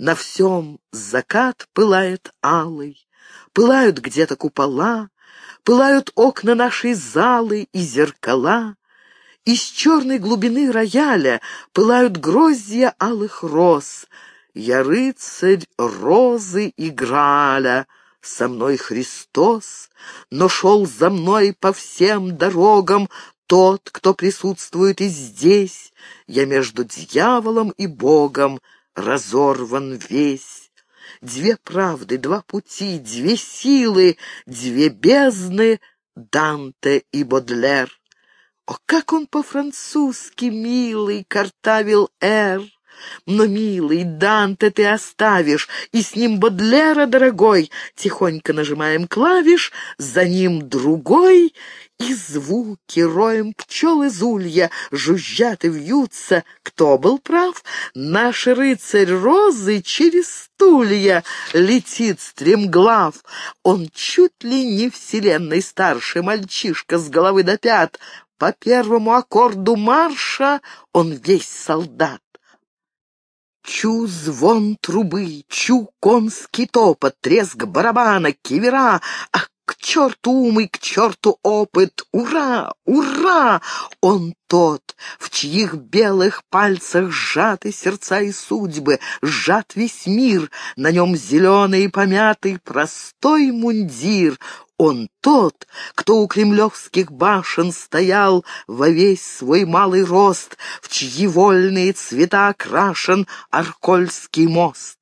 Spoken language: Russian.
На всем закат пылает алый, пылают где-то купола, пылают окна нашей залы и зеркала. Из черной глубины рояля пылают гроздья алых роз. Я рыцарь розы и Грааля, со мной Христос, но шел за мной по всем дорогам тот, кто присутствует и здесь. Я между дьяволом и Богом разорван весь. Две правды, два пути, две силы, две бездны — Данте и Бодлер. О, как он по-французски, милый, картавил «р». Но, милый, Данте ты оставишь, и с ним Бодлера, дорогой. Тихонько нажимаем клавиш, за ним другой, и звуки роем пчел из улья жужжат и вьются. Кто был прав? Наш рыцарь розы через стулья летит стремглав. Он чуть ли не вселенной старший мальчишка с головы до пят. По первому аккорду марша он весь солдат. Чу звон трубы, чу конский топот, треск барабана, кивера. Ах, к черту ум и к черту опыт! Ура! Ура! Он тот, в чьих белых пальцах сжаты сердца и судьбы, сжат весь мир, на нем зеленый и помятый простой мундир. Он тот, кто у кремлевских башен стоял во весь свой малый рост, в чьи вольные цвета окрашен Аркольский мост.